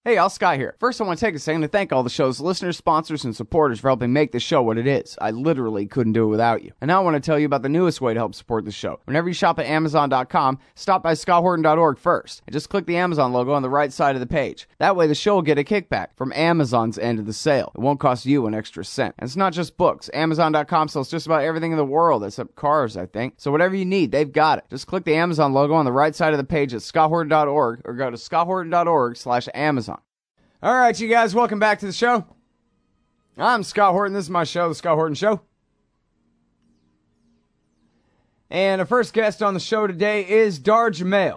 Hey, Al Scott here. First, I want to take a second to thank all the show's listeners, sponsors, and supporters for helping make this show what it is. I literally couldn't do it without you. And now I want to tell you about the newest way to help support the show. Whenever you shop at Amazon.com, stop by ScottHorton.org first, and just click the Amazon logo on the right side of the page. That way the show will get a kickback from Amazon's end of the sale. It won't cost you an extra cent. And it's not just books. Amazon.com sells just about everything in the world, except cars, I think. So whatever you need, they've got it. Just click the Amazon logo on the right side of the page at ScottHorton.org or go to ScottHorton.org/Amazon. All right, you guys, welcome back to the show. I'm Scott Horton. This is my show, The Scott Horton Show. And our first guest on the show today is Dar Jamail,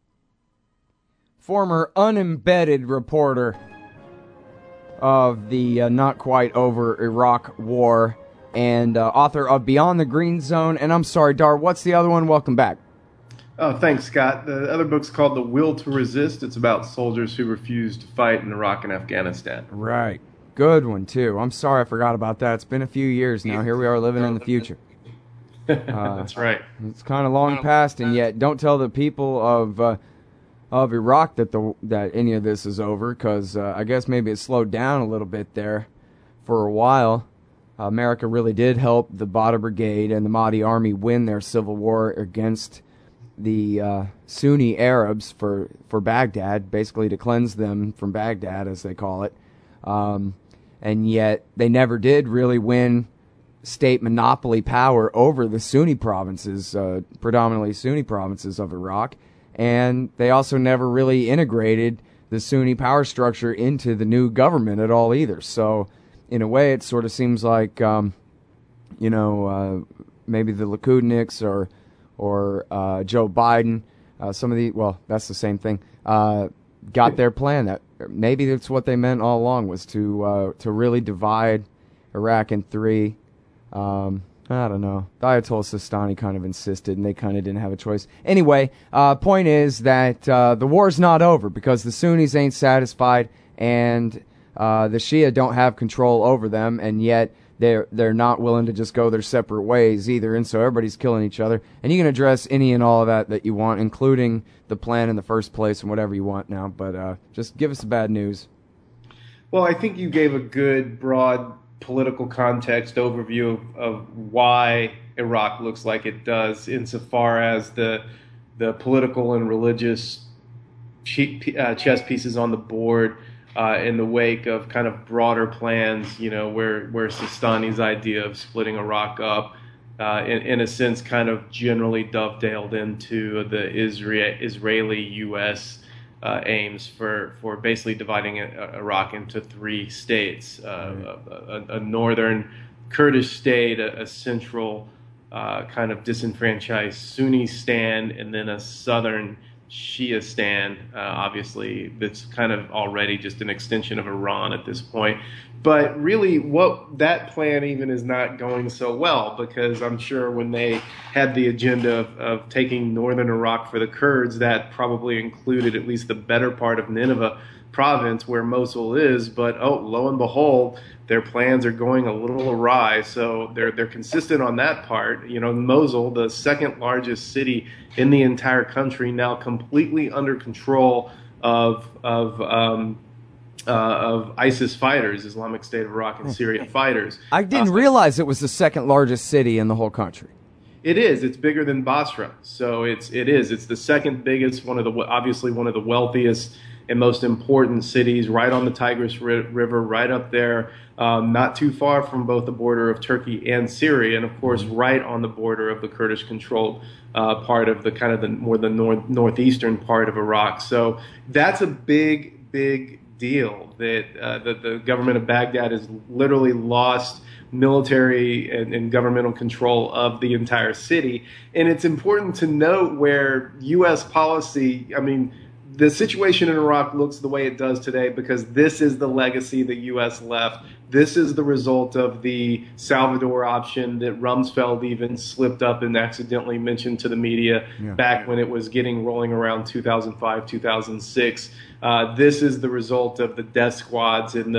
former unembedded reporter of the not quite over Iraq war and author of Beyond the Green Zone. And I'm sorry, Dar, what's the other one? Welcome back. Oh, thanks, Scott. The other book's called The Will to Resist. It's about soldiers who refuse to fight in Iraq and Afghanistan. Right. Good one, too. I'm sorry I forgot about that. It's been a few years now. Here we are living in the future. That's right. It's kind of long past, and yet don't tell the people of Iraq that any of this is over, because I guess maybe it slowed down a little bit there for a while. America really did help the Badr Brigade and the Mahdi Army win their civil war against the Sunni Arabs for Baghdad, basically to cleanse them from Baghdad, as they call it. And yet they never did really win state monopoly power over the Sunni provinces, predominantly Sunni provinces of Iraq. And they also never really integrated the Sunni power structure into the new government at all either. So in a way, it sort of seems like, maybe the Likudniks or Joe Biden, that's the same thing, got their plan. That maybe that's what they meant all along, was to really divide Iraq in three. I don't know. The Ayatollah Sistani kind of insisted, and they kind of didn't have a choice. Anyway, point is that the war's not over because the Sunnis ain't satisfied, and the Shia don't have control over them, and yet they're not willing to just go their separate ways either, and so everybody's killing each other. And you can address any and all of that you want, including the plan in the first place and whatever you want now, but just give us the bad news. Well, I think you gave a good, broad political context overview of why Iraq looks like it does, insofar as the political and religious chess pieces on the board in the wake of kind of broader plans, where Sistani's idea of splitting Iraq up, in a sense, kind of generally dovetailed into the Israeli-U.S. Aims for basically dividing Iraq into three states, a northern Kurdish state, a central kind of disenfranchised Sunni stand, and then a southern Shia stand, obviously, that's kind of already just an extension of Iran at this point. But really, that plan even is not going so well, because I'm sure when they had the agenda of taking northern Iraq for the Kurds, that probably included at least the better part of Nineveh province, where Mosul is. But lo and behold, their plans are going a little awry. So they're consistent on that part. Mosul, the second largest city in the entire country, now completely under control of ISIS fighters, Islamic State of Iraq and Syria fighters. I didn't realize it was the second largest city in the whole country. It is. It's bigger than Basra. So it is. It's the second biggest, obviously one of the wealthiest and most important cities, right on the Tigris River, right up there, not too far from both the border of Turkey and Syria, and of course right on the border of the Kurdish-controlled part of the kind of the northeastern part of Iraq. So that's a big deal that the government of Baghdad has literally lost military and governmental control of the entire city. And it's important to note where U.S. policy, the situation in Iraq looks the way it does today because this is the legacy the U.S. left. This is the result of the Salvador option that Rumsfeld even slipped up and accidentally mentioned to the media back when it was rolling around 2005, 2006. This is the result of the death squads and the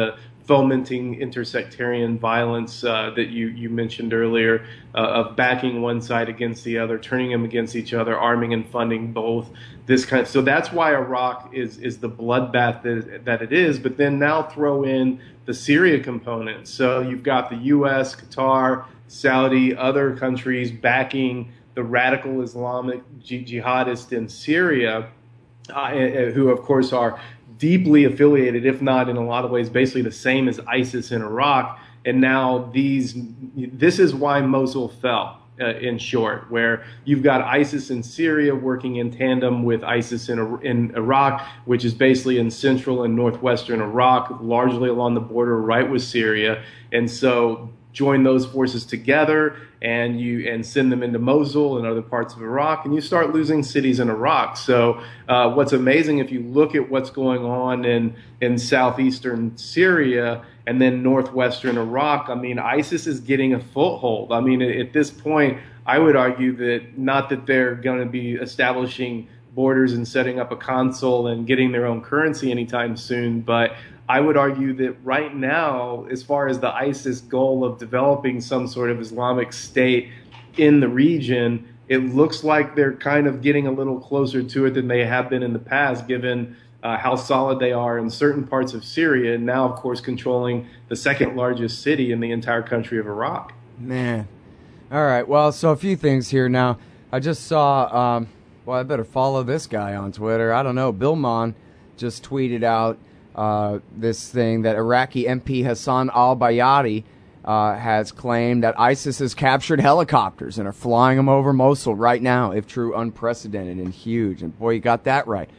fomenting intersectarian violence that you mentioned earlier, of backing one side against the other, turning them against each other, arming and funding both. So that's why Iraq is the bloodbath that it is. But then now throw in the Syria component. So you've got the U.S., Qatar, Saudi, other countries backing the radical Islamic jihadists in Syria, who of course are deeply affiliated, if not in a lot of ways basically the same as ISIS in Iraq. And now this is why Mosul fell, in short, where you've got ISIS in Syria working in tandem with ISIS in Iraq, which is basically in central and northwestern Iraq, largely along the border right with Syria. And so join those forces together and send them into Mosul and other parts of Iraq, and you start losing cities in Iraq. So what's amazing, if you look at what's going on in southeastern Syria and then northwestern Iraq, I mean, ISIS is getting a foothold. I mean, at this point, I would argue that not that they're going to be establishing borders and setting up a consul and getting their own currency anytime soon, but I would argue that right now, as far as the ISIS goal of developing some sort of Islamic state in the region, it looks like they're kind of getting a little closer to it than they have been in the past, given how solid they are in certain parts of Syria, and now, of course, controlling the second largest city in the entire country of Iraq. Man. All right. Well, so a few things here now. I just saw, I better follow this guy on Twitter. I don't know. Bill Mon just tweeted out this thing that Iraqi MP Hassan al-Bayadi has claimed that ISIS has captured helicopters and are flying them over Mosul right now, if true, unprecedented and huge. And boy, you got that right.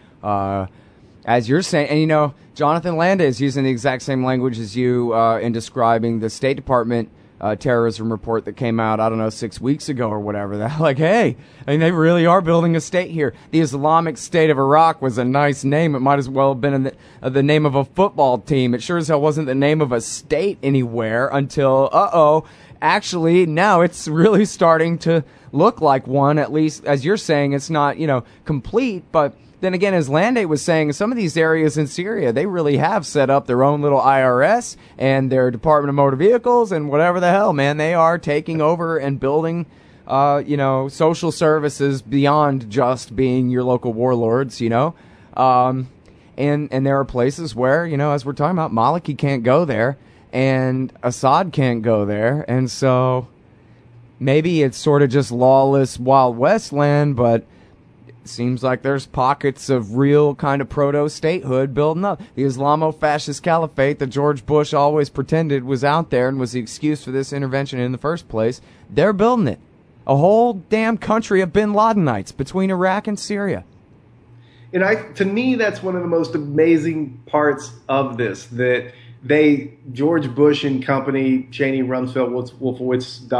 As you're saying, and you know, Jonathan Landa is using the exact same language as you in describing the State Department terrorism report that came out, I don't know, 6 weeks ago or whatever. They're like, hey, I mean, they really are building a state here. The Islamic State of Iraq was a nice name. It might as well have been the name of a football team. It sure as hell wasn't the name of a state anywhere until, actually, now it's really starting to look like one, at least, as you're saying, it's not, complete, but then again, as Lande was saying, some of these areas in Syria, they really have set up their own little IRS and their Department of Motor Vehicles and whatever the hell, man. They are taking over and building, social services beyond just being your local warlords, And there are places where, as we're talking about, Maliki can't go there and Assad can't go there. And so maybe it's sort of just lawless Wild West land, but seems like there's pockets of real kind of proto-statehood building up. The Islamo-fascist caliphate that George Bush always pretended was out there and was the excuse for this intervention in the first place, they're building it. A whole damn country of bin Ladenites between Iraq and Syria. And to me, that's one of the most amazing parts of this, that George Bush and company, Cheney, Rumsfeld, Wolfowitz, ...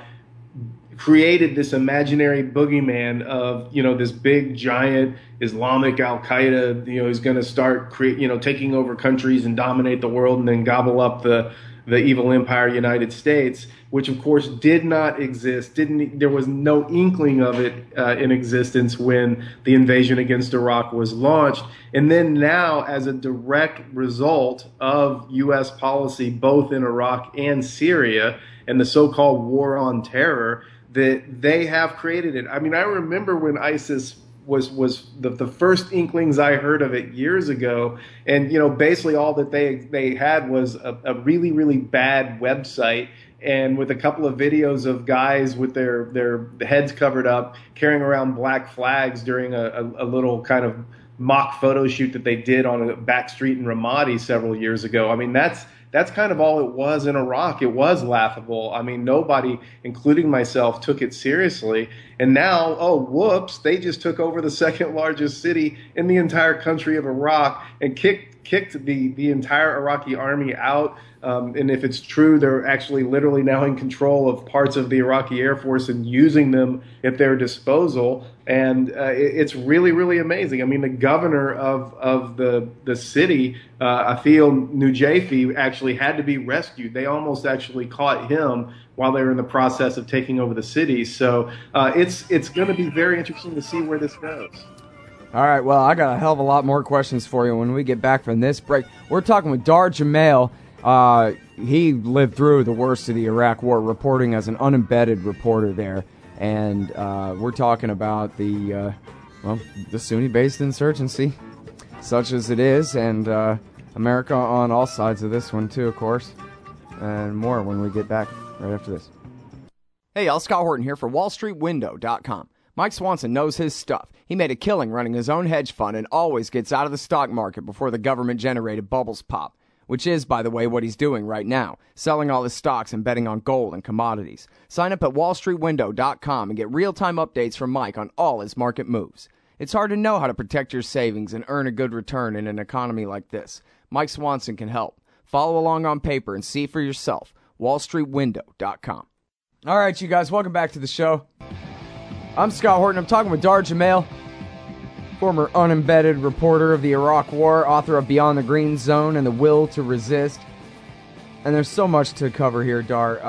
created this imaginary boogeyman of, this big giant Islamic Al-Qaeda, is going to start taking over countries and dominate the world and then gobble up the evil empire United States, which of course did not exist. There was no inkling of it in existence when the invasion against Iraq was launched. And then now, as a direct result of U.S. policy, both in Iraq and Syria, and the so-called war on terror, that they have created it. I mean, I remember when ISIS was the first inklings I heard of it years ago, and basically all that they had was a really, really bad website, and with a couple of videos of guys with their heads covered up carrying around black flags during a little kind of mock photo shoot that they did on a back street in Ramadi several years ago. I mean, that's kind of all it was in Iraq. It was laughable. I mean, nobody, including myself, took it seriously. And now, whoops, they just took over the second largest city in the entire country of Iraq and kicked the entire Iraqi army out. And if it's true, they're actually literally now in control of parts of the Iraqi Air Force and using them at their disposal. And it's really, really amazing. I mean, the governor of the city, Athil Nujafi, actually had to be rescued. They almost actually caught him while they were in the process of taking over the city. So it's going to be very interesting to see where this goes. All right, well, I got a hell of a lot more questions for you when we get back from this break. We're talking with Dar Jamail. He lived through the worst of the Iraq War, reporting as an unembedded reporter there. And we're talking about the Sunni-based insurgency, such as it is, and America on all sides of this one, too, of course. And more when we get back right after this. Hey, y'all, Scott Horton here for WallStreetWindow.com. Mike Swanson knows his stuff. He made a killing running his own hedge fund and always gets out of the stock market before the government-generated bubbles pop, which is, by the way, what he's doing right now, selling all his stocks and betting on gold and commodities. Sign up at WallStreetWindow.com and get real-time updates from Mike on all his market moves. It's hard to know how to protect your savings and earn a good return in an economy like this. Mike Swanson can help. Follow along on paper and see for yourself. WallStreetWindow.com. All right, you guys, welcome back to the show. I'm Scott Horton. I'm talking with Dar Jamail, former unembedded reporter of the Iraq War, author of Beyond the Green Zone and The Will to Resist. And there's so much to cover here, Dar.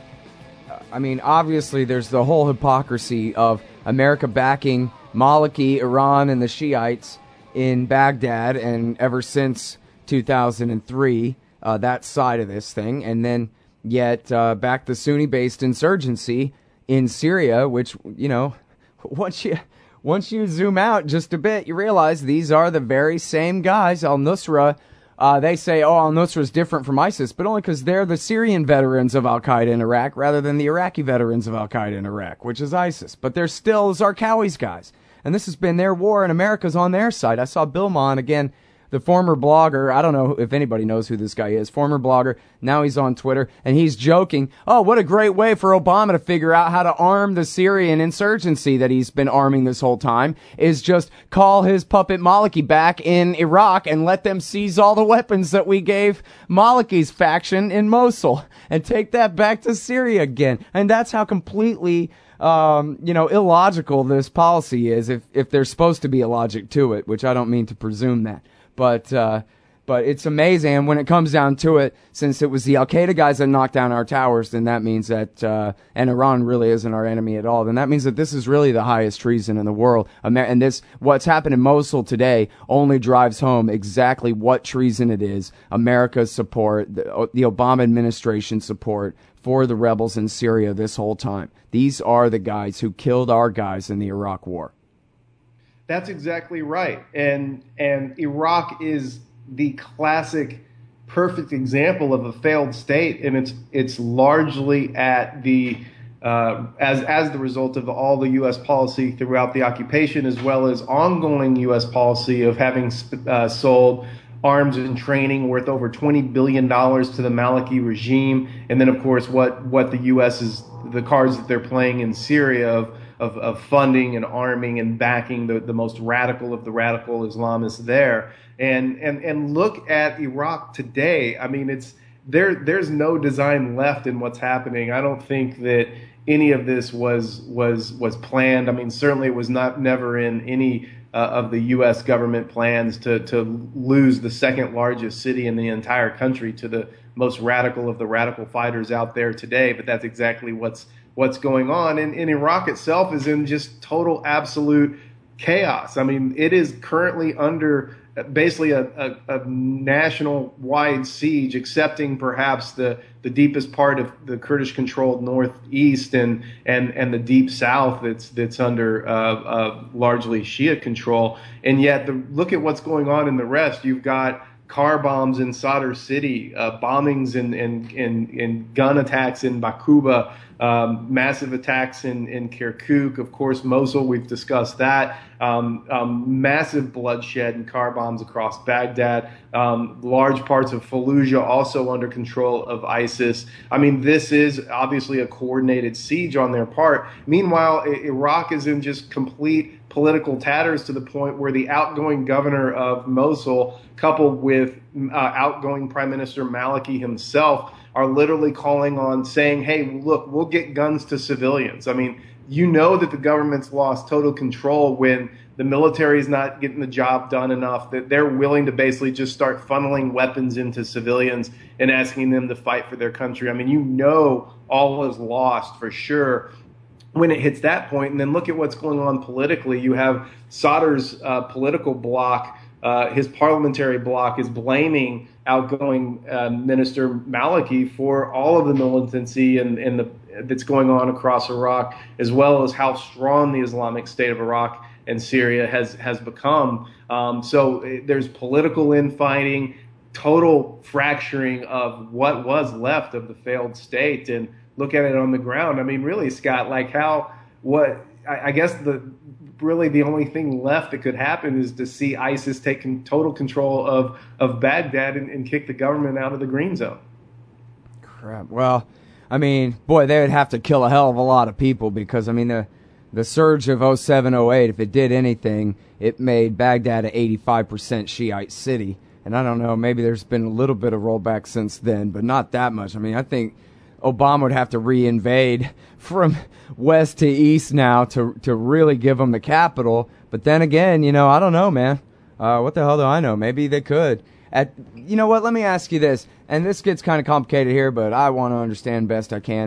Obviously, there's the whole hypocrisy of America backing Maliki, Iran, and the Shiites in Baghdad, and ever since 2003, that side of this thing, and then yet back the Sunni-based insurgency in Syria, which, once you zoom out just a bit, you realize these are the very same guys. Al-Nusra, they say, Al-Nusra is different from ISIS, but only because they're the Syrian veterans of Al-Qaeda in Iraq rather than the Iraqi veterans of Al-Qaeda in Iraq, which is ISIS. But they're still Zarqawi's guys. And this has been their war, and America's on their side. I saw Bill Maher, again, the former blogger. I don't know if anybody knows who this guy is. Former blogger. Now he's on Twitter, and he's joking. Oh, what a great way for Obama to figure out how to arm the Syrian insurgency that he's been arming this whole time, is just call his puppet Maliki back in Iraq and let them seize all the weapons that we gave Maliki's faction in Mosul and take that back to Syria again. And that's how completely illogical this policy is, if there's supposed to be a logic to it, which I don't mean to presume that. But it's amazing. And when it comes down to it, since it was the Al-Qaeda guys that knocked down our towers, then that means that, and Iran really isn't our enemy at all, then that means that this is really the highest treason in the world. And what's happened in Mosul today only drives home exactly what treason it is. America's support, the Obama administration's support for the rebels in Syria this whole time. These are the guys who killed our guys in the Iraq War. That's exactly right. And Iraq is the classic, perfect example of a failed state, and it's largely at the as the result of all the U.S. policy throughout the occupation, as well as ongoing U.S. policy of having sold arms and training worth over $20 billion to the Maliki regime, and then of course what the U.S. is, the cards that they're playing in Syria of funding and arming and backing the most radical of the radical Islamists there. And look at Iraq today. I mean, there's no design left in what's happening. I don't think that any of this was planned. I mean, certainly it was never in any of the U.S. government plans to lose the second largest city in the entire country to the most radical of the radical fighters out there today. But that's exactly what's going on. And Iraq itself is in just total, absolute chaos. I mean, it is currently under basically a national-wide siege, excepting perhaps the deepest part of the Kurdish-controlled northeast and the deep south that's under largely Shia control. And yet, look at what's going on in the rest. You've got car bombs in Sadr City, bombings and gun attacks in Bakuba, massive attacks in Kirkuk, of course, Mosul, we've discussed that, massive bloodshed and car bombs across Baghdad, large parts of Fallujah also under control of ISIS. I mean, this is obviously a coordinated siege on their part. Meanwhile, Iraq is in just complete political tatters to the point where the outgoing governor of Mosul, coupled with outgoing Prime Minister Maliki himself, are literally calling on saying, hey, look, we'll get guns to civilians. I mean, you know that the government's lost total control when the military is not getting the job done enough, that they're willing to basically just start funneling weapons into civilians and asking them to fight for their country. I mean, you know all is lost for sure when it hits that point, and then look at what's going on politically. You have Sadr's political bloc, his parliamentary bloc is blaming outgoing Minister Maliki for all of the militancy and that's going on across Iraq, as well as how strong the Islamic State of Iraq and Syria has become. So there's political infighting, total fracturing of what was left of the failed state, and look at it on the ground. I mean, really, Scott, I guess really the only thing left that could happen is to see ISIS take total control of Baghdad and kick the government out of the green zone. Crap. Well, I mean, boy, they would have to kill a hell of a lot of people, because, I mean, the surge of 07, 08, if it did anything, it made Baghdad an 85% Shiite city. And I don't know, maybe there's been a little bit of rollback since then, but not that much. I mean, I think Obama would have to reinvade from west to east now to really give them the capital. But then again, I don't know, man. What the hell do I know? Maybe they could. You know what? Let me ask you this, and this gets kind of complicated here, but I want to understand best I can.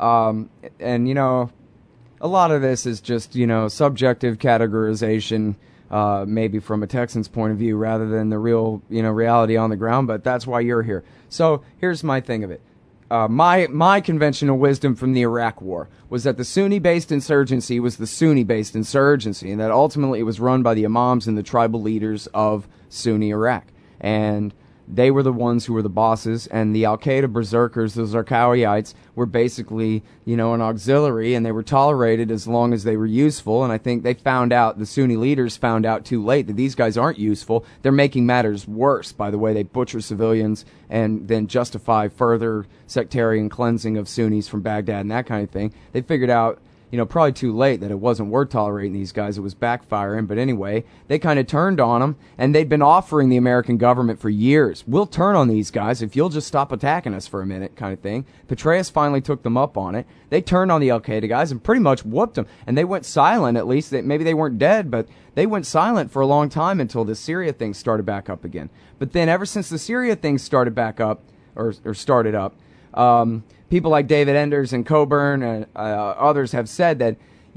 And a lot of this is just subjective categorization, maybe from a Texan's point of view, rather than the real reality on the ground. But that's why you're here. So here's my thing of it. My conventional wisdom from the Iraq War was that the Sunni-based insurgency was the Sunni-based insurgency, and that ultimately it was run by the imams and the tribal leaders of Sunni Iraq. And they were the ones who were the bosses, and the Al-Qaeda berserkers, the Zarqawiites, were basically, an auxiliary, and they were tolerated as long as they were useful. And I think the Sunni leaders found out too late that these guys aren't useful. They're making matters worse by the way they butcher civilians and then justify further sectarian cleansing of Sunnis from Baghdad and that kind of thing. They figured out, probably too late, that it wasn't worth tolerating these guys. It was backfiring. But anyway, they kind of turned on them, and they'd been offering the American government for years, we'll turn on these guys if you'll just stop attacking us for a minute, kind of thing. Petraeus finally took them up on it. They turned on the Al-Qaeda guys and pretty much whooped them. And they went silent, at least. Maybe they weren't dead, but they went silent for a long time until the Syria thing started back up again. But then ever since the Syria thing started back up, or started up, people like David Enders and Coburn and others have said that,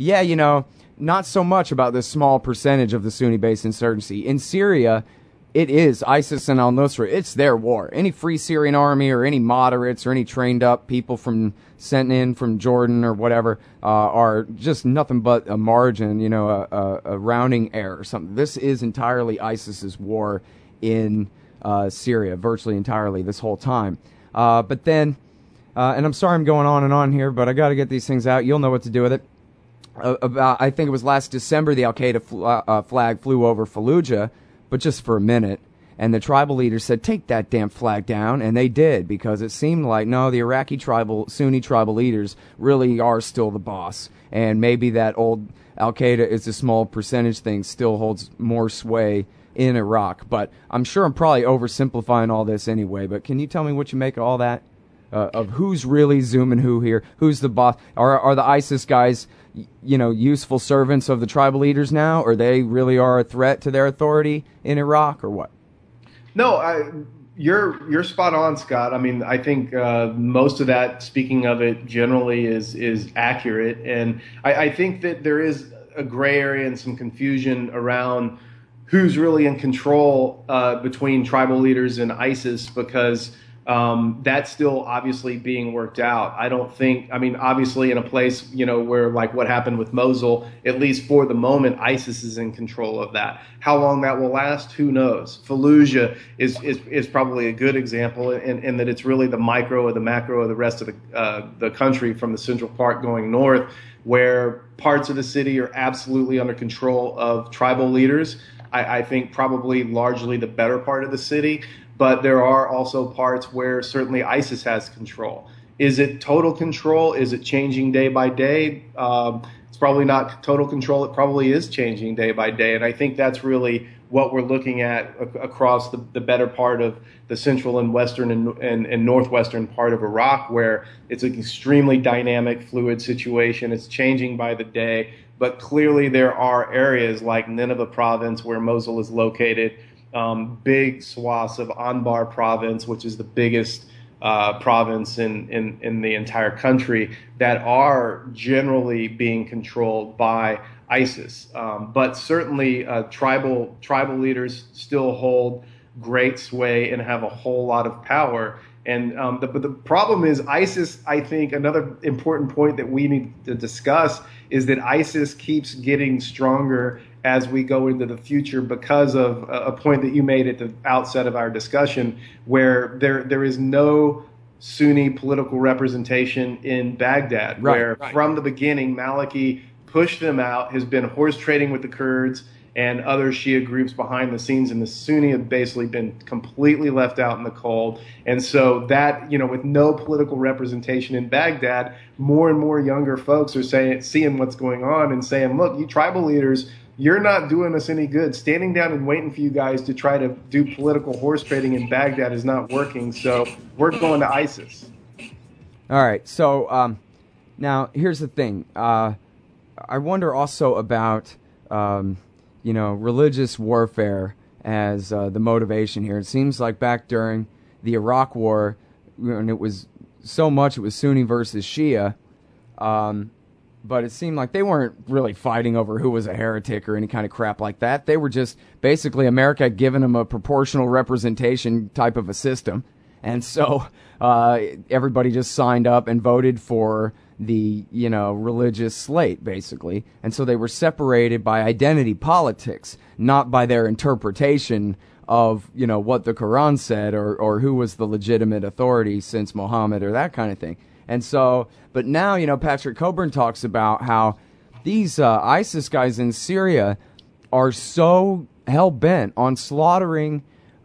not so much about this small percentage of the Sunni-based insurgency. In Syria, it is ISIS and al-Nusra. It's their war. Any Free Syrian Army or any moderates or any trained-up people sent in from Jordan or whatever are just nothing but a margin, a rounding error or something. This is entirely ISIS's war in Syria, virtually entirely this whole time. But then... and I'm sorry I'm going on and on here, but I got to get these things out. You'll know what to do with it. I think it was last December, the Al-Qaeda flag flew over Fallujah, but just for a minute. And the tribal leaders said, take that damn flag down. And they did, because it seemed like, no, the Iraqi Sunni tribal leaders really are still the boss. And maybe that old Al-Qaeda is a small percentage thing still holds more sway in Iraq. But I'm sure I'm probably oversimplifying all this anyway. But can you tell me what you make of all that? Of who's really zooming who here? Who's the boss? Are the ISIS guys, useful servants of the tribal leaders now, or they really are a threat to their authority in Iraq, or what? No, you're spot on, Scott. I mean, I think most of that, speaking of it generally, is accurate, and I think that there is a gray area and some confusion around who's really in control between tribal leaders and ISIS, because that's still obviously being worked out. Obviously in a place, where like what happened with Mosul, at least for the moment, ISIS is in control of that. How long that will last, who knows? Fallujah is probably a good example in that it's really the micro or the macro of the rest of the country, from the central part going north, where parts of the city are absolutely under control of tribal leaders. I think probably largely the better part of the city. But there are also parts where certainly ISIS has control. Is it total control? Is it changing day by day? It's probably not total control. It probably is changing day by day. And I think that's really what we're looking at across the better part of the central and western and northwestern part of Iraq, where it's an extremely dynamic, fluid situation. It's changing by the day. But clearly there are areas like Nineveh province, where Mosul is located, big swaths of Anbar province, which is the biggest province in the entire country that are generally being controlled by ISIS. But certainly tribal leaders still hold great sway and have a whole lot of power. And but the problem is ISIS, I think another important point that we need to discuss is that ISIS keeps getting stronger as we go into the future because of a point that you made at the outset of our discussion, where there is no Sunni political representation in Baghdad, where from the beginning Maliki pushed them out, has been horse trading with the Kurds and other Shia groups behind the scenes, and the Sunni have basically been completely left out in the cold. And so that, with no political representation in Baghdad, more and more younger folks are seeing what's going on and saying, look, you tribal leaders, you're not doing us any good. Standing down and waiting for you guys to try to do political horse trading in Baghdad is not working, so we're going to ISIS. All right, so now here's the thing. I wonder also about religious warfare as the motivation here. It seems like back during the Iraq War, when it was Sunni versus Shia, but it seemed like they weren't really fighting over who was a heretic or any kind of crap like that. They were just basically America had given them a proportional representation type of a system. And so everybody just signed up and voted for the, religious slate, basically. And so they were separated by identity politics, not by their interpretation of, what the Quran said or who was the legitimate authority since Muhammad or that kind of thing. And so, but now, Patrick Coburn talks about how these ISIS guys in Syria are so hell-bent on slaughtering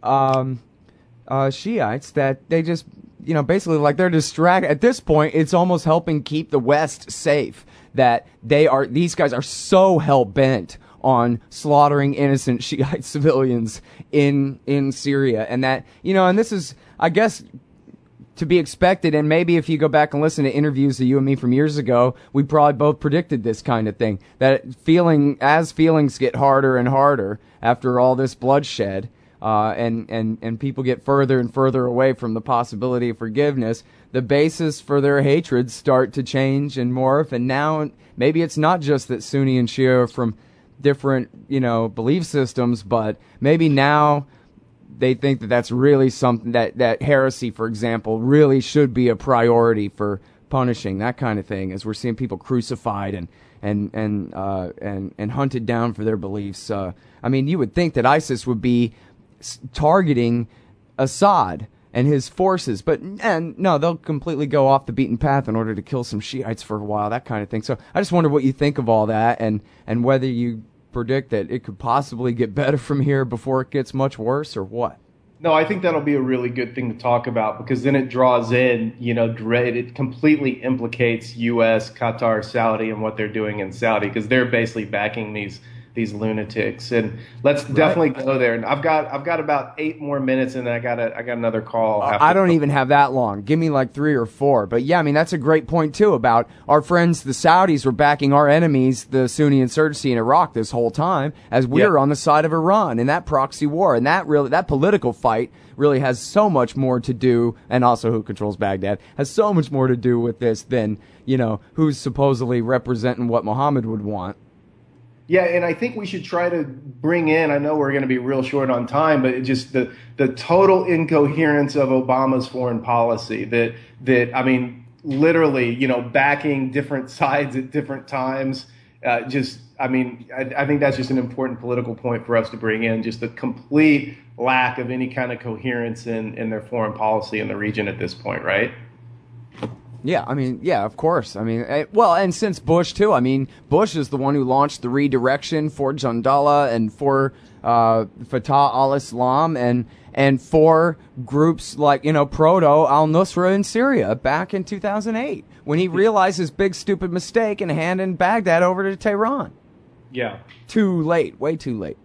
Shiites that they just, basically like they're distracted. At this point, it's almost helping keep the West safe that these guys are so hell-bent on slaughtering innocent Shiite civilians in Syria. And that, and this is, I guess, to be expected, and maybe if you go back and listen to interviews of you and me from years ago, we probably both predicted this kind of thing. That as feelings get harder and harder after all this bloodshed, and people get further and further away from the possibility of forgiveness, the basis for their hatred start to change and morph. And now maybe it's not just that Sunni and Shia are from different, belief systems, but maybe now they think that that's really something that heresy, for example, really should be a priority for punishing, that kind of thing, as we're seeing people crucified and hunted down for their beliefs. I mean, you would think that ISIS would be targeting Assad and his forces, but no, they'll completely go off the beaten path in order to kill some Shiites for a while, that kind of thing. So I just wonder what you think of all that, and whether you predict that it could possibly get better from here before it gets much worse, or what? No, I think that'll be a really good thing to talk about, because then it draws in, it completely implicates U.S., Qatar, Saudi, and what they're doing in Saudi, because they're basically backing these lunatics. And let's definitely go there. And I've got about 8 more minutes, and I got another call. I don't even have that long. Give me like 3 or 4. But yeah, I mean, that's a great point too about our friends, the Saudis, were backing our enemies, the Sunni insurgency in Iraq, this whole time, as we're on the side of Iran in that proxy war. And that political fight really has so much more to do, and also who controls Baghdad, has so much more to do with this than, who's supposedly representing what Muhammad would want. Yeah, and I think we should try to bring in, I know we're going to be real short on time, but just the total incoherence of Obama's foreign policy, that I mean, literally, backing different sides at different times. I think that's just an important political point for us to bring in, just the complete lack of any kind of coherence in their foreign policy in the region at this point, right? Yeah, I mean, yeah, of course. I mean, and since Bush, too. I mean, Bush is the one who launched the redirection for Jandala and for Fatah al-Islam and for groups like, Proto al-Nusra in Syria back in 2008, when he realized his big stupid mistake in handing Baghdad over to Tehran. Yeah. Too late, way too late.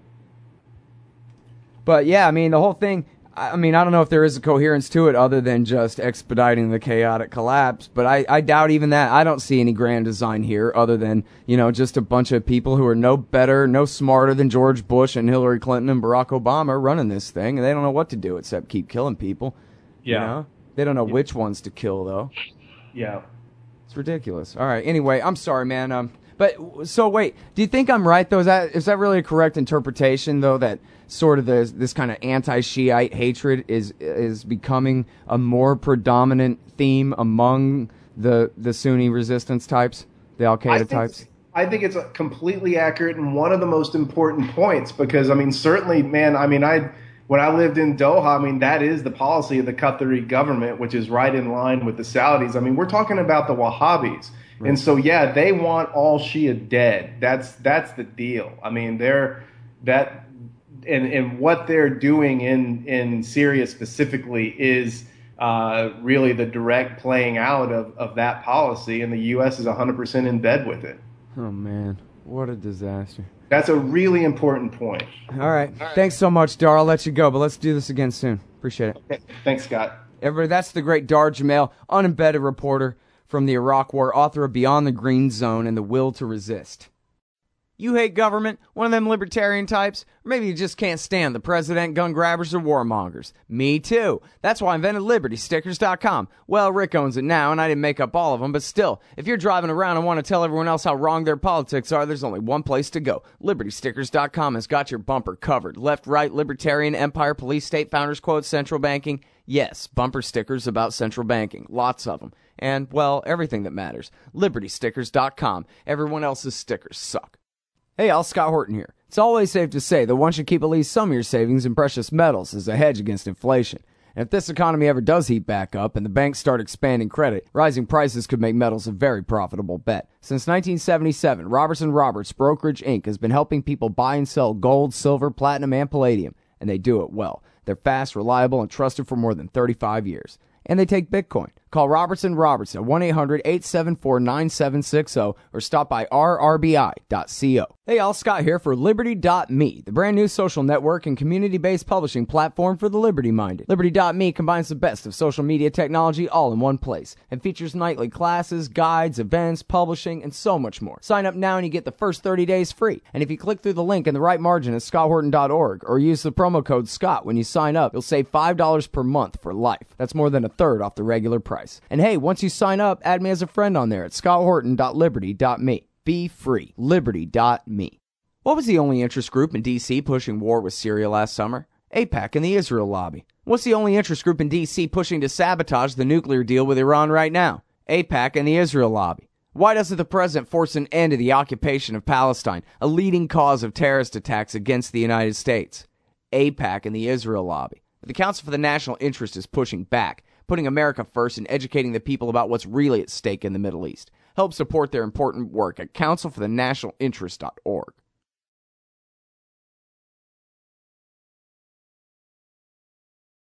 But yeah, I mean, the whole thing, I mean, I don't know if there is a coherence to it other than just expediting the chaotic collapse, but I doubt even that. I don't see any grand design here other than, just a bunch of people who are no better, no smarter than George Bush and Hillary Clinton and Barack Obama running this thing, and they don't know what to do except keep killing people. Yeah. They don't know which ones to kill, though. Yeah. It's ridiculous. All right. Anyway, I'm sorry, man. But so wait, do you think I'm right though? Is that really a correct interpretation though? That sort of this kind of anti-Shiite hatred is becoming a more predominant theme among the Sunni resistance types, the Al Qaeda types. I think it's completely accurate and one of the most important points because certainly, man, when I lived in Doha, that is the policy of the Qatari government, which is right in line with the Saudis. We're talking about the Wahhabis. Right. And so, yeah, they want all Shia dead. That's the deal. And what they're doing in Syria specifically is really the direct playing out of that policy, and the U.S. is 100% in bed with it. Oh, man. What a disaster. That's a really important point. All right. Thanks so much, Dar. I'll let you go, but let's do this again soon. Appreciate it. Okay. Thanks, Scott. Everybody, that's the great Dar Jamail, unembedded reporter from the Iraq War, author of Beyond the Green Zone and The Will to Resist. You hate government, one of them libertarian types, or maybe you just can't stand the president, gun grabbers, or warmongers. Me too. That's why I invented LibertyStickers.com. Well, Rick owns it now, and I didn't make up all of them, but still, if you're driving around and want to tell everyone else how wrong their politics are, there's only one place to go. LibertyStickers.com has got your bumper covered. Left, right, libertarian, empire, police, state, founders quote, central banking. Yes, bumper stickers about central banking. Lots of them. And, well, everything that matters. LibertyStickers.com. Everyone else's stickers suck. Hey, all, Scott Horton here. It's always safe to say that one should keep at least some of your savings in precious metals as a hedge against inflation. And if this economy ever does heat back up and the banks start expanding credit, rising prices could make metals a very profitable bet. Since 1977, Robertson Roberts Brokerage Inc. has been helping people buy and sell gold, silver, platinum, and palladium, and they do it well. They're fast, reliable, and trusted for more than 35 years. And they take Bitcoin. Call Robertson Roberts at 1-800-874-9760 or stop by rrbi.co. Hey, all, Scott here for Liberty.me, the brand new social network and community-based publishing platform for the liberty-minded. Liberty.me combines the best of social media technology all in one place and features nightly classes, guides, events, publishing, and so much more. Sign up now and you get the first 30 days free. And if you click through the link in the right margin at scotthorton.org or use the promo code SCOTT when you sign up, you'll save $5 per month for life. That's more than a third off the regular price. And hey, once you sign up, add me as a friend on there at scotthorton.liberty.me. Be free. Liberty.me. What was the only interest group in D.C. pushing war with Syria last summer? AIPAC and the Israel lobby. What's the only interest group in D.C. pushing to sabotage the nuclear deal with Iran right now? AIPAC and the Israel lobby. Why doesn't the president force an end to the occupation of Palestine, a leading cause of terrorist attacks against the United States? AIPAC and the Israel lobby. The Council for the National Interest is pushing back, putting America first and educating the people about what's really at stake in the Middle East. Help support their important work at councilforthenationalinterest.org.